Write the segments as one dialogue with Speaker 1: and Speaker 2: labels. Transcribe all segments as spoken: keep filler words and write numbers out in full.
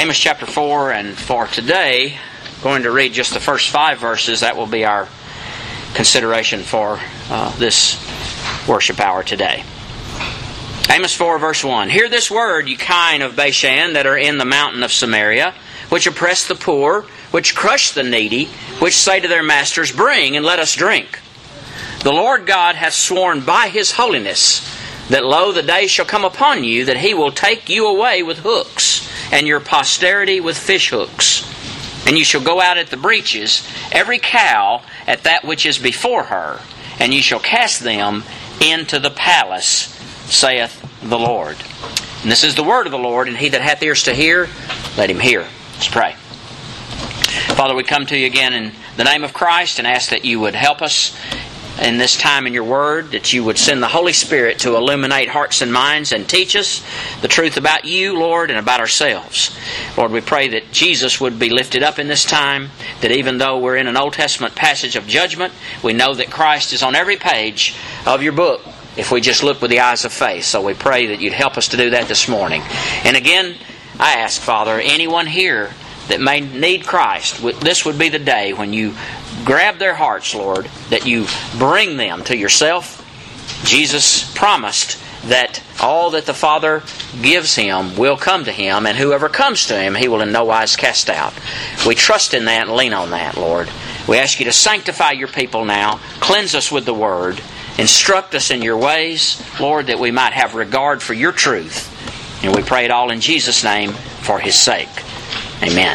Speaker 1: Amos chapter four, and for today, going to read just the first five verses. That will be our consideration for uh, this worship hour today. Amos four, verse one. Hear this word, you kine of Bashan that are in the mountain of Samaria, which oppress the poor, which crush the needy, which say to their masters, Bring, and let us drink. The Lord God hath sworn by His holiness, that lo, the day shall come upon you, that He will take you away with hooks, and your posterity with fish hooks. And you shall go out at the breaches, every cow at that which is before her, and you shall cast them into the palace, saith the Lord. And this is the word of the Lord, and he that hath ears to hear, let him hear. Let's pray. Father, we come to you again in the name of Christ and ask that you would help us in this time in your word, that you would send the Holy Spirit to illuminate hearts and minds and teach us the truth about you, Lord, and about ourselves. Lord, we pray that Jesus would be lifted up in this time, that even though we're in an Old Testament passage of judgment, we know that Christ is on every page of your book if we just look with the eyes of faith. So we pray that you'd help us to do that this morning. And again, I ask, Father, anyone here that may need Christ, this would be the day when you grab their hearts, Lord, that you bring them to yourself. Jesus promised that all that the Father gives Him will come to Him, and whoever comes to Him, He will in no wise cast out. We trust in that and lean on that, Lord. We ask you to sanctify your people now, cleanse us with the Word, instruct us in your ways, Lord, that we might have regard for your truth. And we pray it all in Jesus' name for His sake. Amen.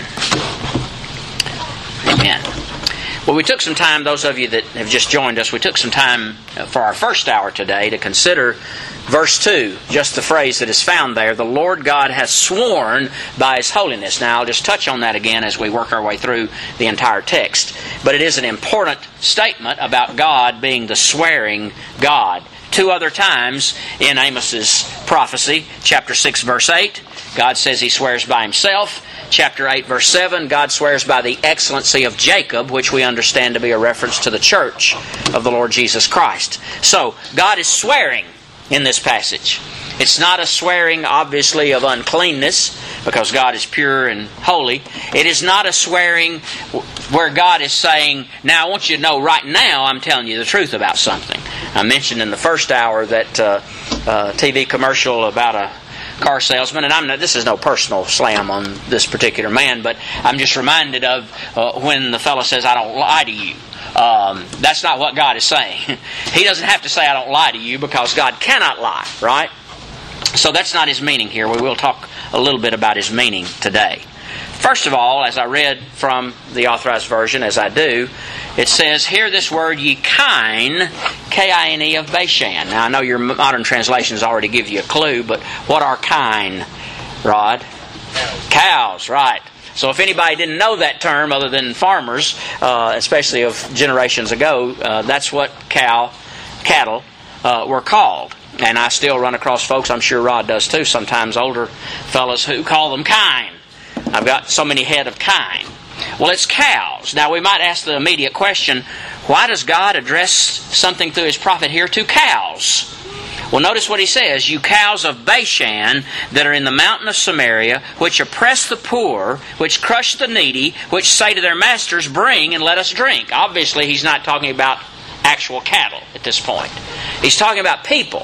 Speaker 1: Amen. Well, we took some time, those of you that have just joined us, we took some time for our first hour today to consider verse two, just the phrase that is found there, the Lord God has sworn by His holiness. Now, I'll just touch on that again as we work our way through the entire text. But it is an important statement about God being the swearing God. Two other times in Amos's prophecy, chapter six, verse eight, God says He swears by Himself. Chapter eight, verse seven, God swears by the excellency of Jacob, which we understand to be a reference to the church of the Lord Jesus Christ. So, God is swearing in this passage. It's not a swearing, obviously, of uncleanness, because God is pure and holy. It is not a swearing where God is saying, now I want you to know right now I'm telling you the truth about something. I mentioned in the first hour that uh, uh, T V commercial about a car salesman, and I'm not, this is no personal slam on this particular man, but I'm just reminded of uh, when the fellow says, I don't lie to you. Um, that's not what God is saying. He doesn't have to say, I don't lie to you, because God cannot lie, right? So that's not His meaning here. We will talk a little bit about His meaning today. First of all, as I read from the Authorized Version, as I do, it says, Hear this word, ye kine, K I N E of Bashan. Now, I know your modern translations already give you a clue, but what are kine, Rod? Cows. Cows, right. So if anybody didn't know that term other than farmers, uh, especially of generations ago, uh, that's what cow, cattle uh, were called. And I still run across folks, I'm sure Rod does too, sometimes older fellas who call them kine. I've got so many head of kine. Well, it's cows. Now, we might ask the immediate question, why does God address something through His prophet here to cows? Well, notice what He says, you cows of Bashan that are in the mountain of Samaria, which oppress the poor, which crush the needy, which say to their masters, Bring and let us drink. Obviously, He's not talking about actual cattle at this point. He's talking about people.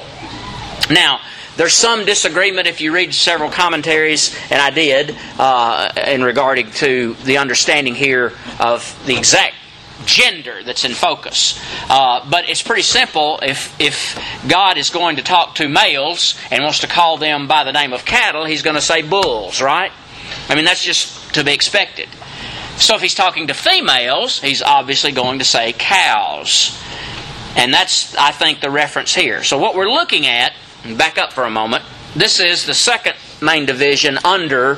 Speaker 1: Now, there's some disagreement if you read several commentaries, and I did, uh, in regarding to the understanding here of the exact gender that's in focus. Uh, but it's pretty simple. If if God is going to talk to males and wants to call them by the name of cattle, He's going to say bulls, right? I mean, that's just to be expected. So if He's talking to females, He's obviously going to say cows. And that's, I think, the reference here. So what we're looking at, back up for a moment, this is the second main division under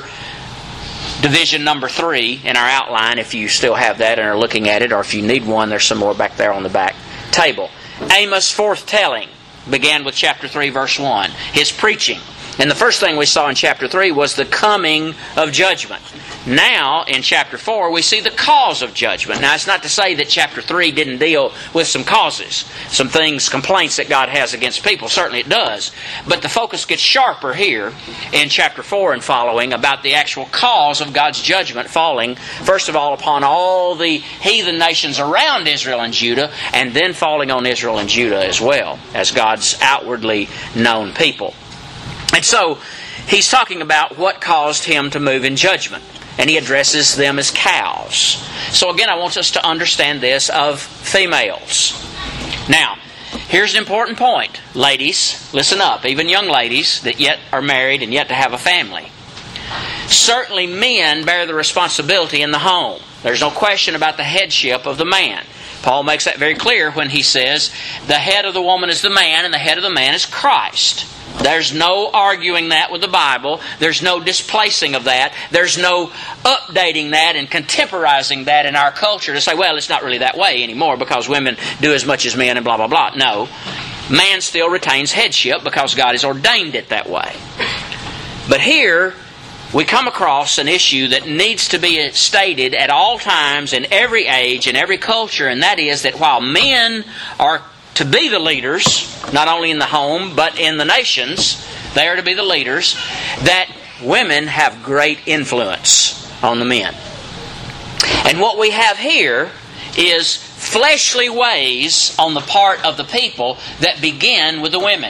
Speaker 1: division number three in our outline, if you still have that and are looking at it, or if you need one, there's some more back there on the back table. Amos' forthtelling began with chapter three, verse one, his preaching. And the first thing we saw in chapter three was the coming of judgment. Now, in chapter four, we see the cause of judgment. Now, it's not to say that chapter three didn't deal with some causes, some things, complaints that God has against people. Certainly it does. But the focus gets sharper here in chapter four and following about the actual cause of God's judgment falling, first of all, upon all the heathen nations around Israel and Judah, and then falling on Israel and Judah as well, as God's outwardly known people. And so, he's talking about what caused him to move in judgment. And he addresses them as cows. So again, I want us to understand this of females. Now, here's an important point. Ladies, listen up. Even young ladies that yet are married and yet to have a family. Certainly men bear the responsibility in the home. There's no question about the headship of the man. Paul makes that very clear when he says, the head of the woman is the man and the head of the man is Christ. There's no arguing that with the Bible. There's no displacing of that. There's no updating that and contemporizing that in our culture to say, well, it's not really that way anymore because women do as much as men and blah, blah, blah. No. Man still retains headship because God has ordained it that way. But here, we come across an issue that needs to be stated at all times, in every age, in every culture, and that is that while men are to be the leaders, not only in the home, but in the nations, they are to be the leaders, that women have great influence on the men. And what we have here is fleshly ways on the part of the people that begin with the women.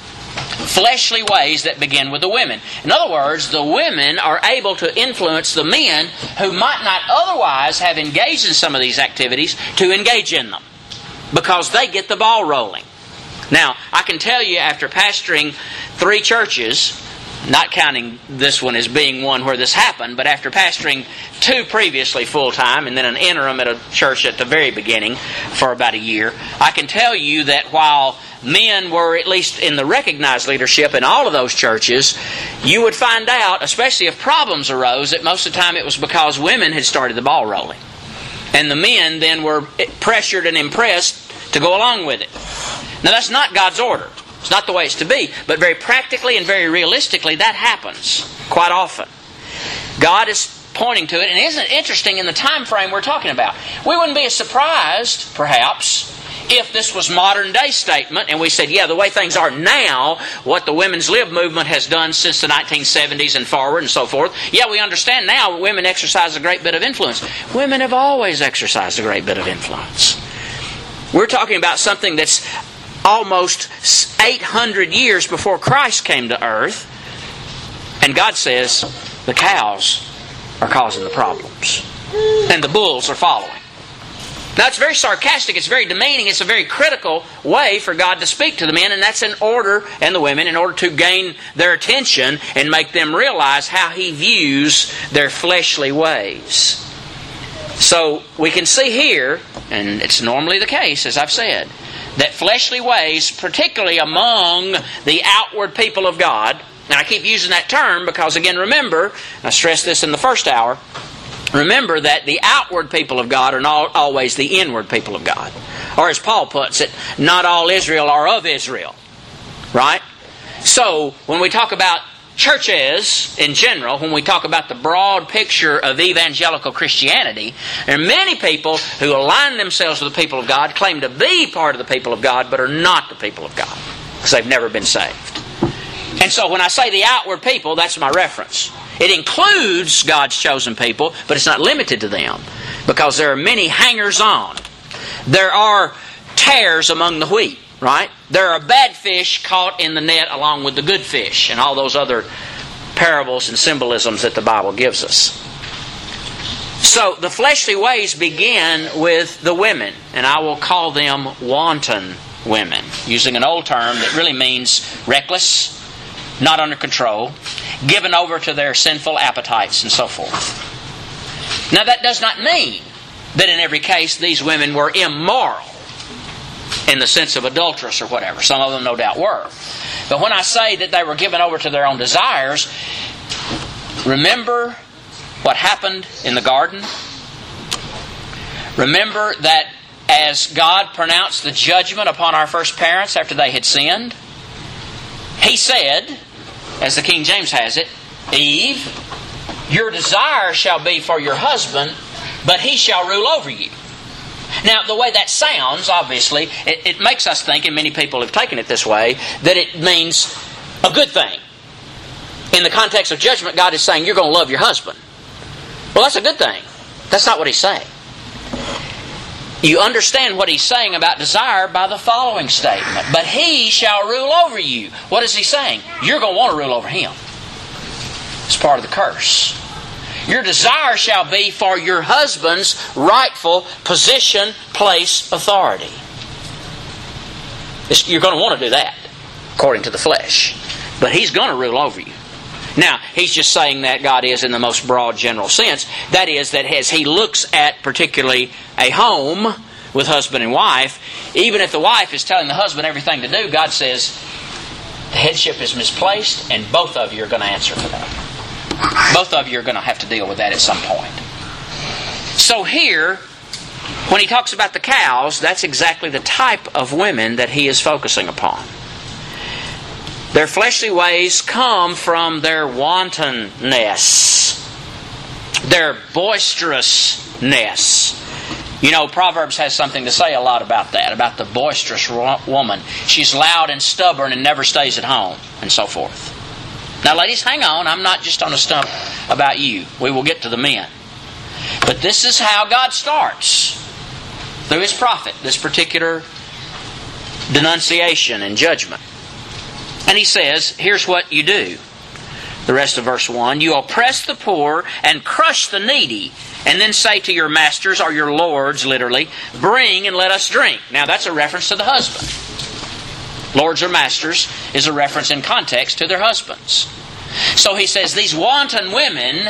Speaker 1: Fleshly ways that begin with the women. In other words, the women are able to influence the men who might not otherwise have engaged in some of these activities to engage in them, because they get the ball rolling. Now, I can tell you after pastoring three churches, not counting this one as being one where this happened, but after pastoring two previously full-time and then an interim at a church at the very beginning for about a year, I can tell you that while men were at least in the recognized leadership in all of those churches, you would find out, especially if problems arose, that most of the time it was because women had started the ball rolling. And the men then were pressured and impressed to go along with it. Now that's not God's order. It's not the way it's to be. But very practically and very realistically, that happens quite often. God is pointing to it. And isn't it interesting in the time frame we're talking about? We wouldn't be as surprised, perhaps, if this was modern day statement and we said, yeah, the way things are now, what the women's lib movement has done since the nineteen seventies and forward and so forth, yeah, we understand now women exercise a great bit of influence. Women have always exercised a great bit of influence. We're talking about something that's almost eight hundred years before Christ came to earth, and God says the cows are causing the problems and the bulls are following. Now, it's very sarcastic, it's very demeaning, it's a very critical way for God to speak to the men, and that's in order, and the women, in order to gain their attention and make them realize how He views their fleshly ways. So, we can see here, and it's normally the case, as I've said, that fleshly ways, particularly among the outward people of God, and I keep using that term because, again, remember, I stressed this in the first hour, remember that the outward people of God are not always the inward people of God. Or as Paul puts it, not all Israel are of Israel. Right? So, when we talk about churches in general, when we talk about the broad picture of evangelical Christianity, there are many people who align themselves with the people of God, claim to be part of the people of God, but are not the people of God, because they've never been saved. And so when I say the outward people, that's my reference. It includes God's chosen people, but it's not limited to them, because there are many hangers-on. There are tares among the wheat, right? There are bad fish caught in the net along with the good fish, and all those other parables and symbolisms that the Bible gives us. So the fleshly ways begin with the women, and I will call them wanton women, using an old term that really means reckless, not under control, given over to their sinful appetites and so forth. Now that does not mean that in every case these women were immoral in the sense of adulterous or whatever. Some of them no doubt were. But when I say that they were given over to their own desires, remember what happened in the garden? Remember that as God pronounced the judgment upon our first parents after they had sinned, He said, as the King James has it, Eve, Your desire shall be for your husband, but he shall rule over you. Now, the way that sounds, obviously, it, it makes us think, and many people have taken it this way, that it means a good thing. In the context of judgment, God is saying, you're going to love your husband. Well, that's a good thing. That's not what He's saying. You understand what He's saying about desire by the following statement. But he shall rule over you. What is He saying? You're going to want to rule over him. It's part of the curse. Your desire shall be for your husband's rightful position, place, authority. You're going to want to do that, according to the flesh. But he's going to rule over you. Now, he's just saying that God is in the most broad general sense. That is, that as he looks at particularly a home with husband and wife, even if the wife is telling the husband everything to do, God says the headship is misplaced and both of you are going to answer for that. Both of you are going to have to deal with that at some point. So here, when he talks about the cows, that's exactly the type of women that he is focusing upon. Their fleshly ways come from their wantonness, their boisterousness. You know, Proverbs has something to say a lot about that, about the boisterous woman. She's loud and stubborn and never stays at home, and so forth. Now, ladies, hang on. I'm not just on a stump about you. We will get to the men. But this is how God starts, through His prophet, this particular denunciation and judgment. And He says, here's what you do. The rest of verse one, you oppress the poor and crush the needy, and then say to your masters, or your lords, literally, bring and let us drink. Now, that's a reference to the husband. Lords or masters is a reference in context to their husbands. So he says, these wanton women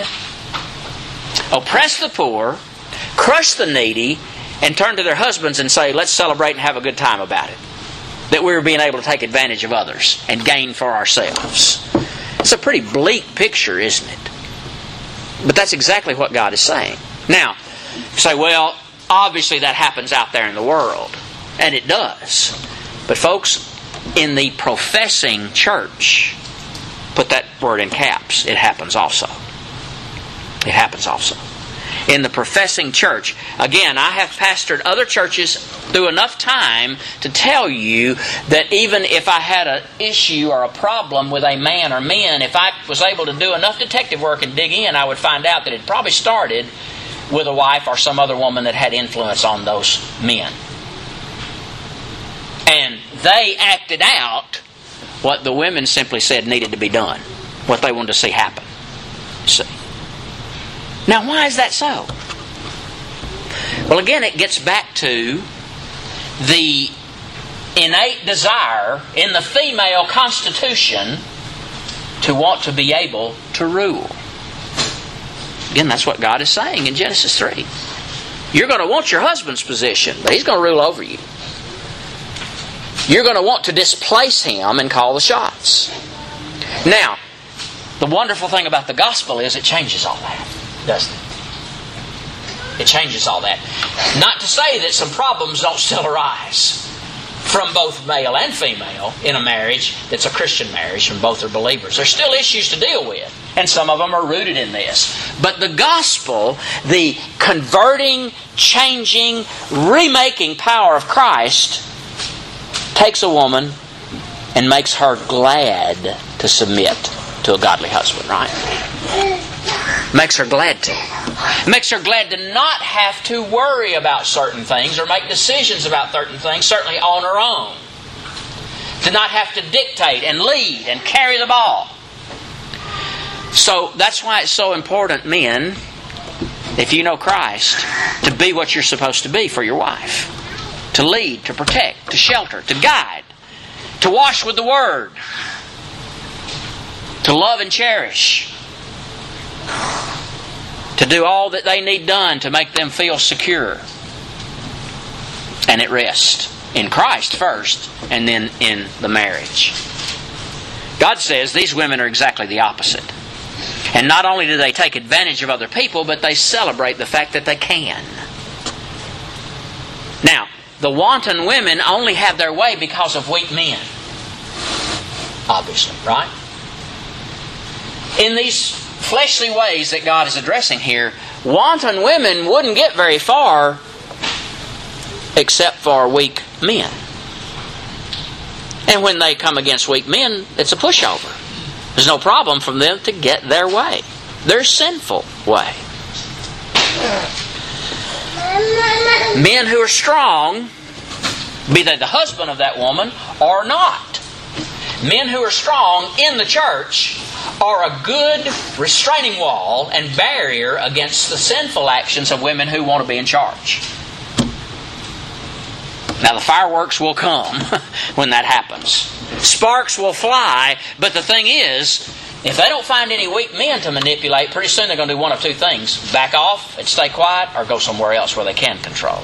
Speaker 1: oppress the poor, crush the needy, and turn to their husbands and say, let's celebrate and have a good time about it. That we're being able to take advantage of others and gain for ourselves. It's a pretty bleak picture, isn't it? But that's exactly what God is saying. Now, you say, well, obviously that happens out there in the world. And it does. But folks, in the professing church, put that word in caps, it happens also. It happens also. In the professing church, again, I have pastored other churches through enough time to tell you that even if I had an issue or a problem with a man or men, if I was able to do enough detective work and dig in, I would find out that it probably started with a wife or some other woman that had influence on those men. And they acted out what the women simply said needed to be done, what they wanted to see happen. See? Now, why is that so? Well, again, it gets back to the innate desire in the female constitution to want to be able to rule. Again, that's what God is saying in Genesis three. You're going to want your husband's position, but he's going to rule over you. You're going to want to displace him and call the shots. Now, the wonderful thing about the gospel is it changes all that, doesn't it? It changes all that. Not to say that some problems don't still arise from both male and female in a marriage that's a Christian marriage and both are believers. There's still issues to deal with, and some of them are rooted in this. But the gospel, the converting, changing, remaking power of Christ takes a woman and makes her glad to submit to a godly husband, right? Makes her glad to. Makes her glad to not have to worry about certain things or make decisions about certain things, certainly on her own. To not have to dictate and lead and carry the ball. So that's why it's so important, men, if you know Christ, to be what you're supposed to be for your wife. To lead, to protect, to shelter, to guide, to wash with the Word, to love and cherish, to do all that they need done to make them feel secure and at rest in Christ first and then in the marriage. God says these women are exactly the opposite. And not only do they take advantage of other people, but they celebrate the fact that they can. Now, the wanton women only have their way because of weak men. Obviously, right? In these fleshly ways that God is addressing here, wanton women wouldn't get very far except for weak men. And when they come against weak men, it's a pushover. There's no problem for them to get their way, their sinful way. Men who are strong, be they the husband of that woman or not, men who are strong in the church are a good restraining wall and barrier against the sinful actions of women who want to be in charge. Now the fireworks will come when that happens. Sparks will fly, but the thing is, if they don't find any weak men to manipulate, pretty soon they're going to do one of two things. Back off and stay quiet, or go somewhere else where they can control.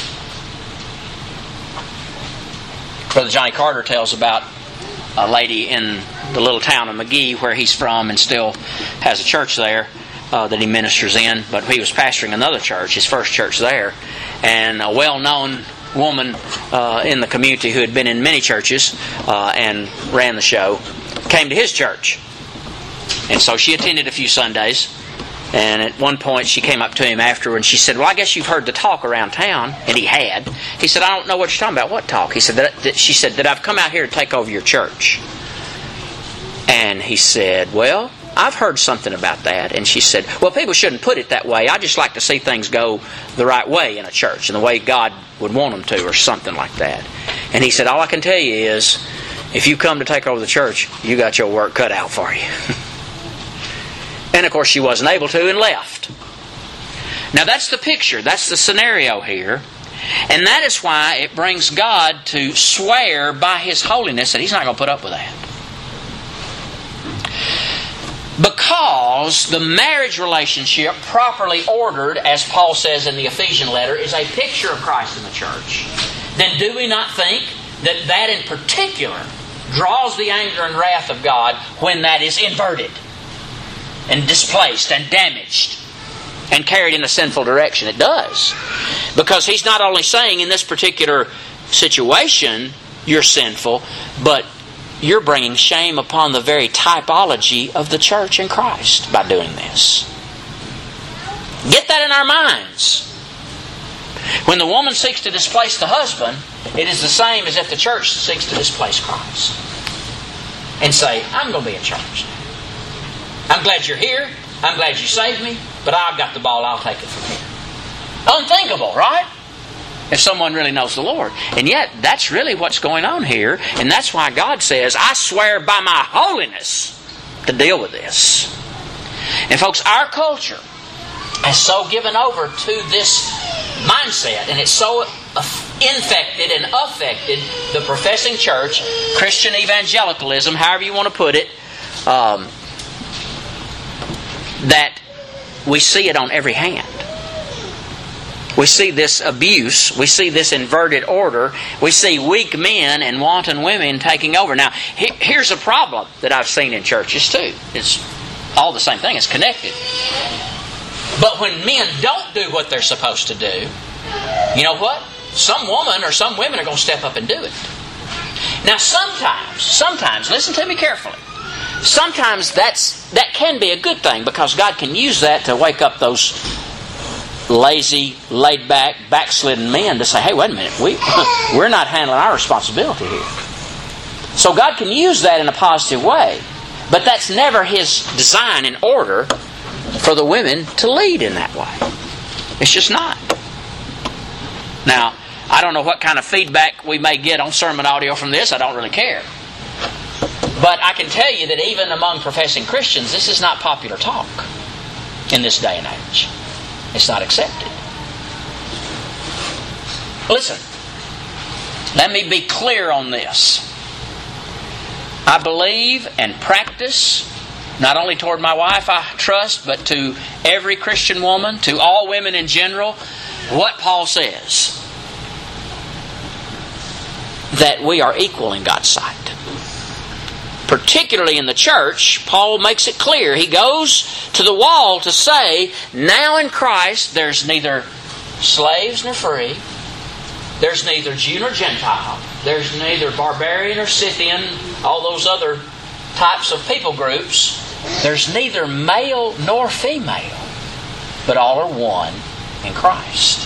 Speaker 1: Brother Johnny Carter tells about a lady in the little town of McGee where he's from and still has a church there uh, that he ministers in. But he was pastoring another church, his first church there. And a well-known woman uh, in the community who had been in many churches uh, and ran the show came to his church. And so she attended a few Sundays. And at one point she came up to him after and she said, well, I guess you've heard the talk around town. And he had. He said, I don't know what you're talking about. What talk? He said, that, that, she said, that I've come out here to take over your church. And he said, well, I've heard something about that. And she said, well, people shouldn't put it that way. I just like to see things go the right way in a church and the way God would want them to, or something like that. And he said, all I can tell you is, if you come to take over the church, you got your work cut out for you. And of course she wasn't able to and left. Now that's the picture. That's the scenario here. And that is why it brings God to swear by His holiness that He's not going to put up with that. Because the marriage relationship, properly ordered, as Paul says in the Ephesian letter, is a picture of Christ in the church, then do we not think that that in particular draws the anger and wrath of God when that is inverted and displaced and damaged and carried in a sinful direction? It does. Because He's not only saying in this particular situation you're sinful, but you're bringing shame upon the very typology of the church in Christ by doing this. Get that in our minds. When the woman seeks to displace the husband, it is the same as if the church seeks to displace Christ and say, I'm going to be in charge. I'm glad you're here. I'm glad you saved me. But I've got the ball. I'll take it from here. Unthinkable, right? If someone really knows the Lord. And yet, that's really what's going on here. And that's why God says, I swear by my holiness to deal with this. And folks, our culture has so given over to this mindset, and it's so infected and affected the professing church, Christian evangelicalism, however you want to put it, um, that we see it on every hand. We see this abuse. We see this inverted order. We see weak men and wanton women taking over. Now, he, here's a problem that I've seen in churches too. It's all the same thing. It's connected. But when men don't do what they're supposed to do, you know what? Some woman or some women are going to step up and do it. Now, sometimes, sometimes, listen to me carefully. Sometimes that's that can be a good thing, because God can use that to wake up those lazy, laid-back, backslidden men to say, hey, wait a minute, we, we're not handling our responsibility here. So God can use that in a positive way, but that's never His design and order for the women to lead in that way. It's just not. Now, I don't know what kind of feedback we may get on sermon audio from this. I don't really care. But I can tell you that even among professing Christians, this is not popular talk in this day and age. It's not accepted. Listen, let me be clear on this. I believe and practice, not only toward my wife I trust, but to every Christian woman, to all women in general, what Paul says. That we are equal in God's sight. Particularly in the church, Paul makes it clear. He goes to the wall to say, now in Christ there's neither slaves nor free. There's neither Jew nor Gentile. There's neither barbarian or Scythian, all those other types of people groups. There's neither male nor female, but all are one in Christ.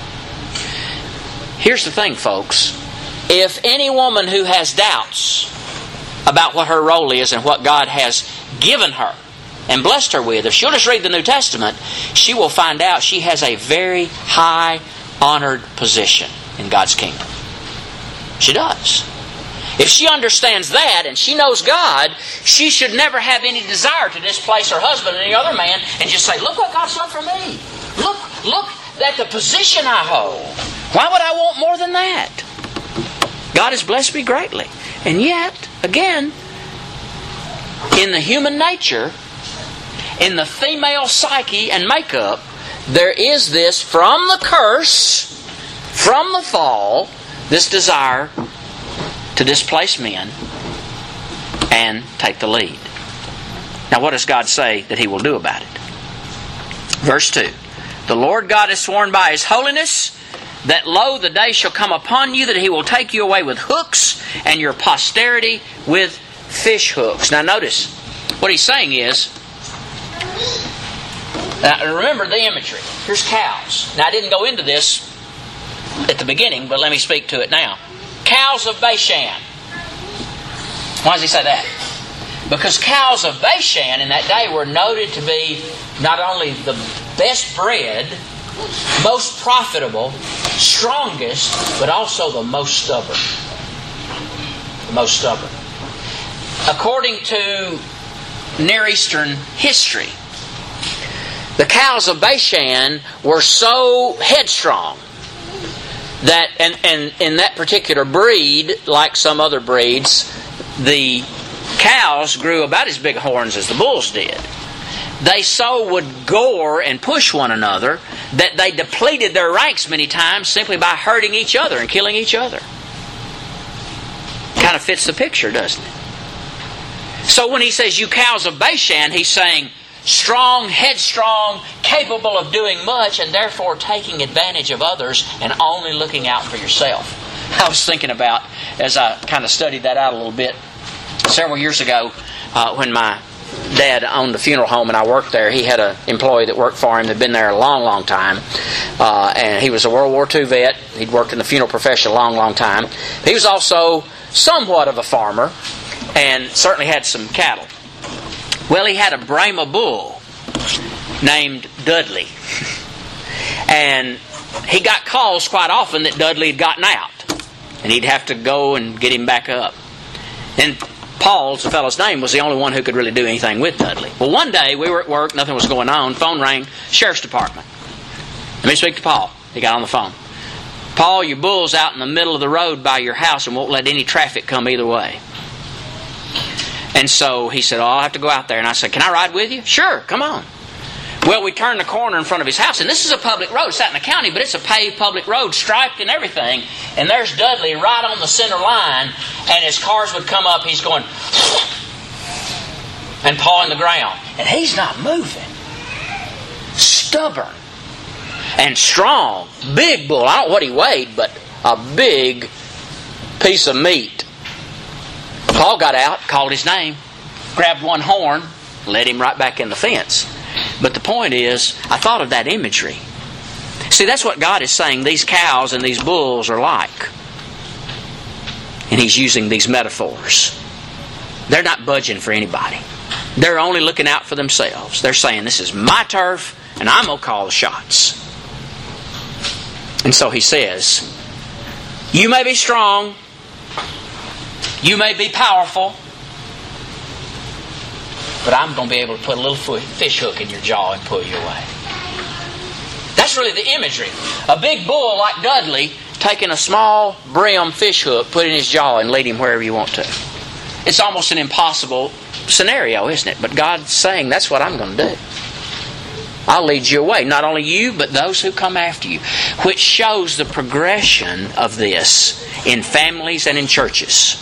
Speaker 1: Here's the thing, folks. If any woman who has doubts about what her role is and what God has given her and blessed her with, if she'll just read the New Testament, she will find out she has a very high, honored position in God's kingdom. She does. If she understands that and she knows God, she should never have any desire to displace her husband and any other man and just say, look what God's done for me. Look, look at the position I hold. Why would I want more than that? God has blessed me greatly. And yet, again, in the human nature, in the female psyche and makeup, there is this from the curse, from the fall, this desire to displace men and take the lead. Now what does God say that He will do about it? Verse two. The Lord God has sworn by His holiness that lo, the day shall come upon you that He will take you away with hooks and your posterity with fish hooks. Now notice, what He's saying is, now remember the imagery. Here's cows. Now I didn't go into this at the beginning, but let me speak to it now. Cows of Bashan. Why does He say that? Because cows of Bashan in that day were noted to be not only the best bred, most profitable, strongest, but also the most stubborn. The most stubborn. According to Near Eastern history, the cows of Bashan were so headstrong that, and, and in that particular breed, like some other breeds, the cows grew about as big horns as the bulls did. They so would gore and push one another that they depleted their ranks many times simply by hurting each other and killing each other. Kind of fits the picture, doesn't it? So when He says, you cows of Bashan, He's saying, strong, headstrong, capable of doing much, and therefore taking advantage of others and only looking out for yourself. I was thinking about, as I kind of studied that out a little bit, several years ago, uh, when my dad owned the funeral home and I worked there, he had an employee that worked for him that had been there a long, long time. Uh, and he was a World War Two vet. He'd worked in the funeral profession a long, long time. He was also somewhat of a farmer and certainly had some cattle. Well, he had a Brahma bull named Dudley. And he got calls quite often that Dudley had gotten out. And he'd have to go and get him back up. And Paul, the fellow's name, was the only one who could really do anything with Dudley. Well, one day we were at work, nothing was going on, phone rang, Sheriff's Department. Let me speak to Paul. He got on the phone. Paul, your bull's out in the middle of the road by your house and won't let any traffic come either way. And so he said, oh, I'll have to go out there. And I said, can I ride with you? Sure, come on. Well, we turned the corner in front of his house, and this is a public road. It's out in the county, but it's a paved public road, striped and everything. And there's Dudley right on the center line, and as cars would come up, he's going and pawing the ground. And he's not moving. Stubborn and strong. Big bull. I don't know what he weighed, but a big piece of meat. Paul got out, called his name, grabbed one horn, led him right back in the fence. But the point is, I thought of that imagery. See, that's what God is saying these cows and these bulls are like. And He's using these metaphors. They're not budging for anybody. They're only looking out for themselves. They're saying, this is my turf, and I'm going to call the shots. And so He says, you may be strong, you may be powerful, but I'm going to be able to put a little fish hook in your jaw and pull you away. That's really the imagery. A big bull like Dudley taking a small brim fish hook, put it in his jaw, and lead him wherever you want to. It's almost an impossible scenario, isn't it? But God's saying, that's what I'm going to do. I'll lead you away. Not only you, but those who come after you. Which shows the progression of this in families and in churches.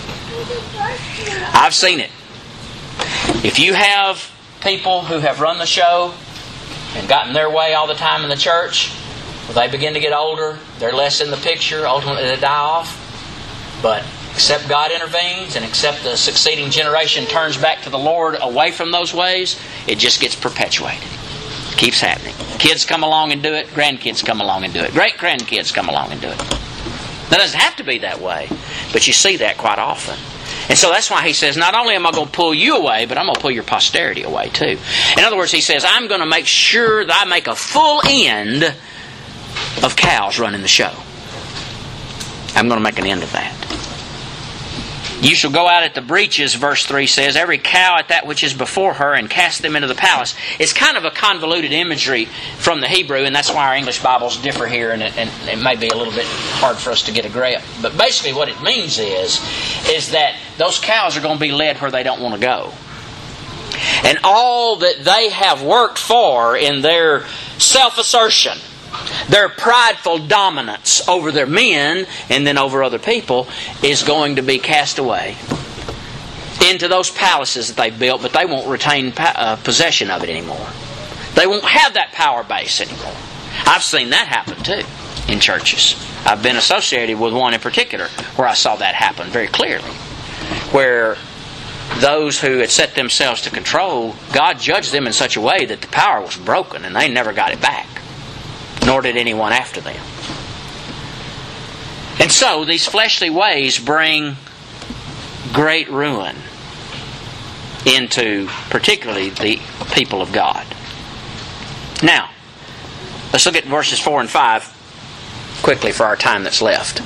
Speaker 1: I've seen it. If you have people who have run the show and gotten their way all the time in the church, well, they begin to get older, they're less in the picture, ultimately they die off. But except God intervenes and except the succeeding generation turns back to the Lord away from those ways, it just gets perpetuated. It keeps happening. Kids come along and do it. Grandkids come along and do it. Great-grandkids come along and do it. That doesn't have to be that way, but you see that quite often. And so that's why he says, not only am I going to pull you away, but I'm going to pull your posterity away too. In other words, he says, I'm going to make sure that I make a full end of cows running the show. I'm going to make an end of that. You shall go out at the breaches, verse three says, every cow at that which is before her, and cast them into the palace. It's kind of a convoluted imagery from the Hebrew, and that's why our English Bibles differ here, and it, and it may be a little bit hard for us to get a grip. But basically what it means is, is that those cows are going to be led where they don't want to go. And all that they have worked for in their self-assertion, their prideful dominance over their men and then over other people is going to be cast away into those palaces that they've built, but they won't retain uh, possession of it anymore. They won't have that power base anymore. I've seen that happen too in churches. I've been associated with one in particular where I saw that happen very clearly, where those who had set themselves to control, God judged them in such a way that the power was broken and they never got it back. Nor did anyone after them. And so these fleshly ways bring great ruin into particularly the people of God. Now, let's look at verses four and five quickly for our time that's left.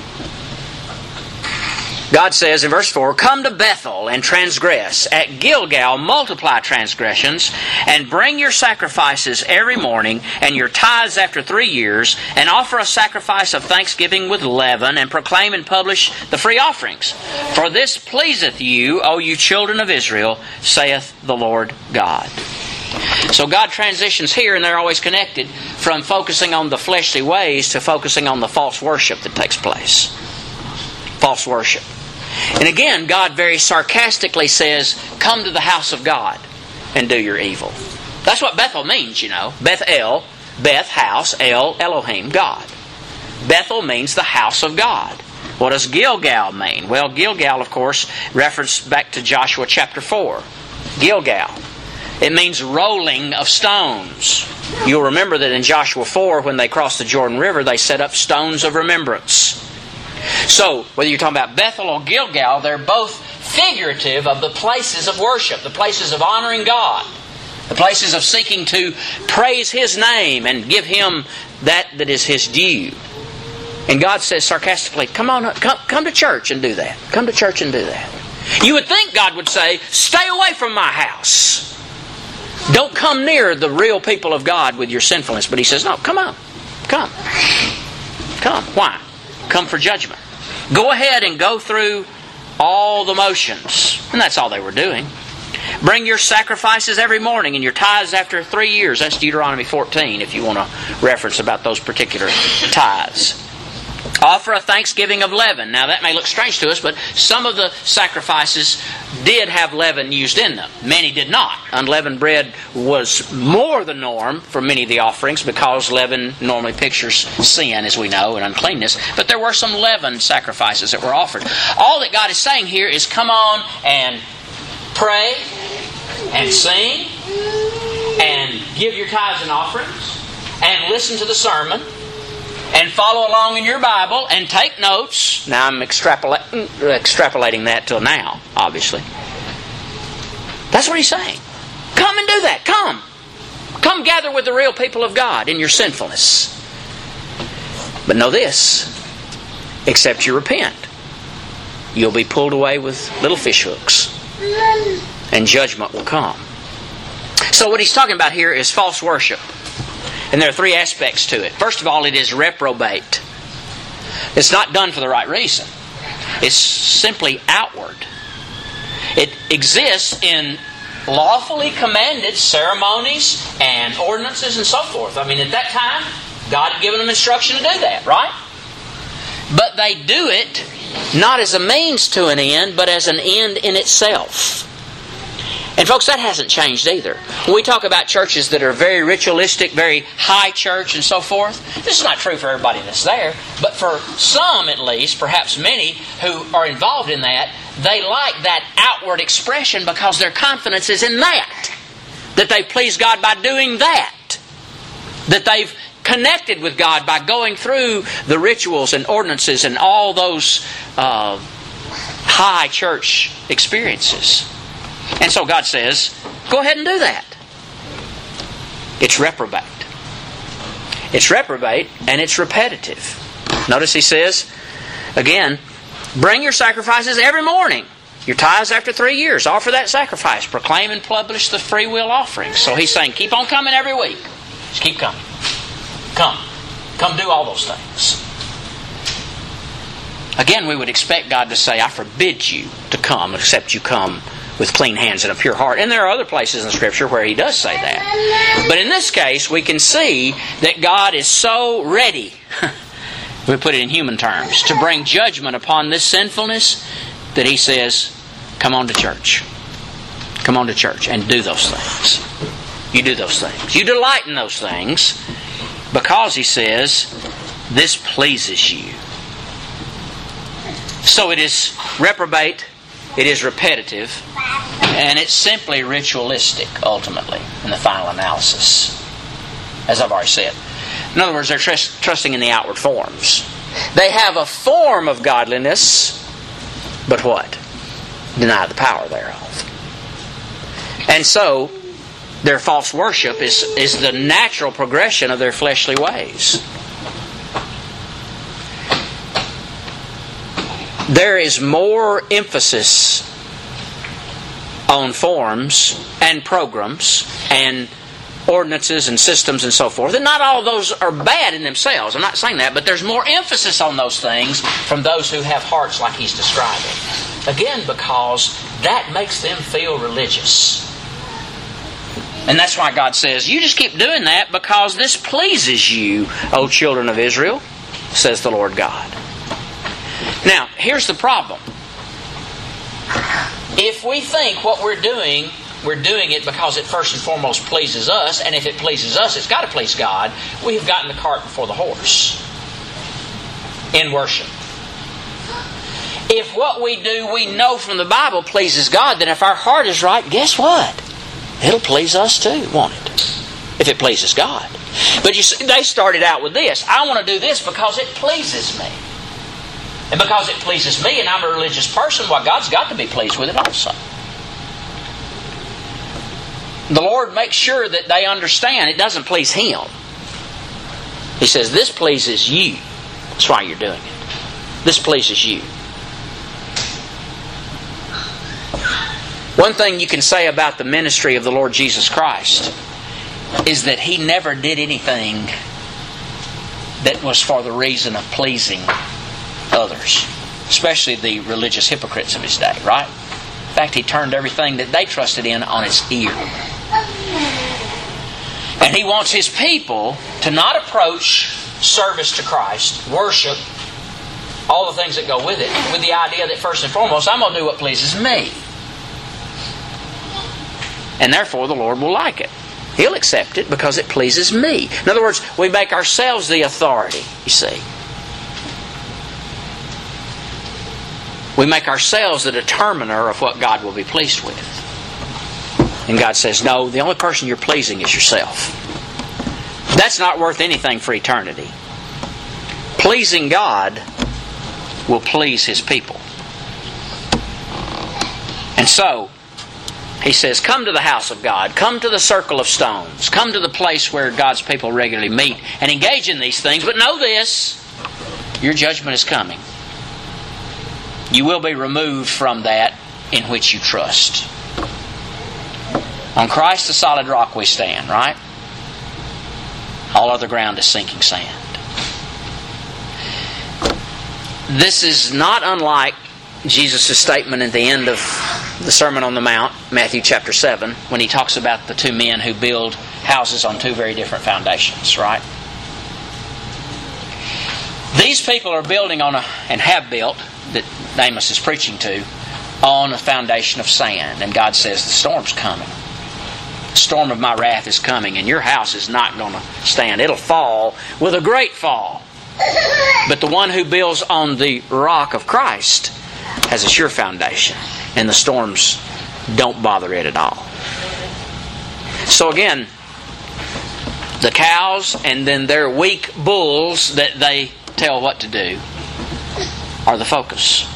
Speaker 1: God says in verse four, come to Bethel and transgress. At Gilgal multiply transgressions, and bring your sacrifices every morning, and your tithes after three years, and offer a sacrifice of thanksgiving with leaven, and proclaim and publish the free offerings. For this pleaseth you, O you children of Israel, saith the Lord God. So God transitions here, and they're always connected, from focusing on the fleshly ways to focusing on the false worship that takes place. False worship. And again, God very sarcastically says, come to the house of God and do your evil. That's what Bethel means, you know. Beth-El, Beth, house, El, Elohim, God. Bethel means the house of God. What does Gilgal mean? Well, Gilgal, of course, reference back to Joshua chapter four. Gilgal. It means rolling of stones. You'll remember that in Joshua four, when they crossed the Jordan River, they set up stones of remembrance. So, whether you're talking about Bethel or Gilgal, they're both figurative of the places of worship, the places of honoring God, the places of seeking to praise His name and give Him that that is His due. And God says sarcastically, come on, come, come to church and do that. Come to church and do that. You would think God would say, stay away from my house. Don't come near the real people of God with your sinfulness. But He says, no, come on. Come. Come. Why? Come for judgment. Go ahead and go through all the motions. And that's all they were doing. Bring your sacrifices every morning and your tithes after three years. That's Deuteronomy fourteen if you want to reference about those particular tithes. Offer a thanksgiving of leaven. Now that may look strange to us, but some of the sacrifices did have leaven used in them. Many did not. Unleavened bread was more the norm for many of the offerings because leaven normally pictures sin, as we know, and uncleanness. But there were some leavened sacrifices that were offered. All that God is saying here is come on and pray and sing and give your tithes and offerings and listen to the sermon and follow along in your Bible and take notes. Now I'm extrapola- extrapolating that till now, obviously. That's what He's saying. Come and do that. Come. Come gather with the real people of God in your sinfulness. But know this, except you repent, you'll be pulled away with little fish hooks. And judgment will come. So what He's talking about here is false worship. And there are three aspects to it. First of all, it is reprobate. It's not done for the right reason. It's simply outward. It exists in lawfully commanded ceremonies and ordinances and so forth. I mean, at that time, God had given them instruction to do that, right? But they do it not as a means to an end, but as an end in itself. And folks, that hasn't changed either. When we talk about churches that are very ritualistic, very high church and so forth, this is not true for everybody that's there, but for some at least, perhaps many who are involved in that, they like that outward expression because their confidence is in that. That they please God by doing that. That they've connected with God by going through the rituals and ordinances and all those uh, high church experiences. And so God says, go ahead and do that. It's reprobate. It's reprobate and it's repetitive. Notice He says, again, bring your sacrifices every morning. Your tithes after three years. Offer that sacrifice. Proclaim and publish the free will offerings. So He's saying, keep on coming every week. Just keep coming. Come. Come do all those things. Again, we would expect God to say, I forbid you to come except you come with clean hands and a pure heart. And there are other places in the Scripture where He does say that. But in this case, we can see that God is so ready, we put it in human terms, to bring judgment upon this sinfulness that He says, come on to church. Come on to church and do those things. You do those things. You delight in those things because He says, this pleases you. So it is reprobate, it is repetitive, and it's simply ritualistic, ultimately, in the final analysis, as I've already said. In other words, they're trust, trusting in the outward forms. They have a form of godliness, but what? Deny the power thereof. And so, their false worship is, is the natural progression of their fleshly ways. There is more emphasis on forms and programs and ordinances and systems and so forth. And not all of those are bad in themselves. I'm not saying that. But there's more emphasis on those things from those who have hearts like He's describing. Again, because that makes them feel religious. And that's why God says, you just keep doing that because this pleases you, O children of Israel, says the Lord God. Now, here's the problem. If we think what we're doing, we're doing it because it first and foremost pleases us, and if it pleases us, it's got to please God, we have gotten the cart before the horse in worship. If what we do, we know from the Bible pleases God, then if our heart is right, guess what? It'll please us too, won't it? If it pleases God. But you see, they started out with this. I want to do this because it pleases me. And because it pleases me and I'm a religious person, well, God's got to be pleased with it also. The Lord makes sure that they understand it doesn't please Him. He says, this pleases you. That's why you're doing it. This pleases you. One thing you can say about the ministry of the Lord Jesus Christ is that He never did anything that was for the reason of pleasing others, especially the religious hypocrites of His day, right? In fact, He turned everything that they trusted in on its ear. And He wants His people to not approach service to Christ, worship, all the things that go with it, with the idea that first and foremost, I'm going to do what pleases me. And therefore the Lord will like it. He'll accept it because it pleases me. In other words, we make ourselves the authority, you see. We make ourselves the determiner of what God will be pleased with. And God says, no, the only person you're pleasing is yourself. That's not worth anything for eternity. Pleasing God will please His people. And so, He says, come to the house of God. Come to the circle of stones. Come to the place where God's people regularly meet and engage in these things. But know this, your judgment is coming. You will be removed from that in which you trust. On Christ the solid rock we stand, right? All other ground is sinking sand. This is not unlike Jesus' statement at the end of the Sermon on the Mount, Matthew chapter seven, when He talks about the two men who build houses on two very different foundations, right? These people are building on a, and have built, that Amos is preaching to, on a foundation of sand. And God says, the storm's coming. The storm of my wrath is coming, and your house is not going to stand. It'll fall with a great fall. But the one who builds on the rock of Christ has a sure foundation, and the storms don't bother it at all. So again, the cows and then their weak bulls that they tell what to do are the focus.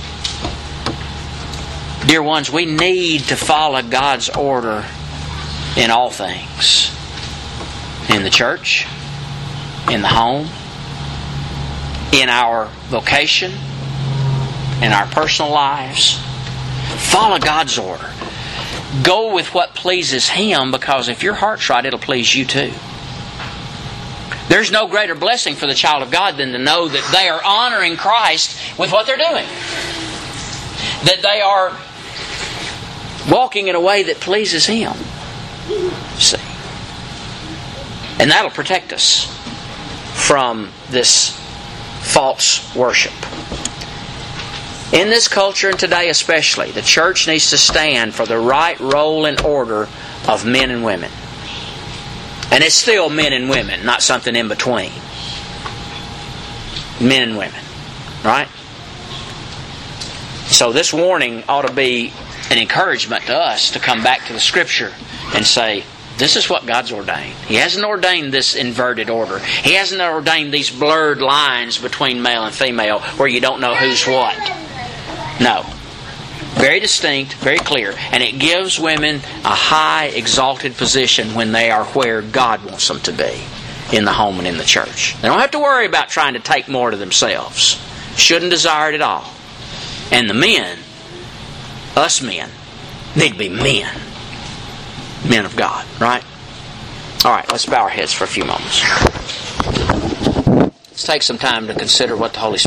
Speaker 1: Dear ones, we need to follow God's order in all things. In the church, in the home, in our vocation, in our personal lives. Follow God's order. Go with what pleases Him, because if your heart's right, it'll please you too. There's no greater blessing for the child of God than to know that they are honoring Christ with what they're doing. That they are walking in a way that pleases Him. See? And that'll protect us from this false worship. In this culture, and today especially, the church needs to stand for the right role and order of men and women. And it's still men and women, not something in between. Men and women. Right? So this warning ought to be an encouragement to us to come back to the Scripture and say, this is what God's ordained. He hasn't ordained this inverted order. He hasn't ordained these blurred lines between male and female where you don't know who's what. No. Very distinct, very clear. And it gives women a high, exalted position when they are where God wants them to be, in the home and in the church. They don't have to worry about trying to take more to themselves. Shouldn't desire it at all. And the men, us men, need to be men. Men of God, right? All right, let's bow our heads for a few moments. Let's take some time to consider what the Holy Spirit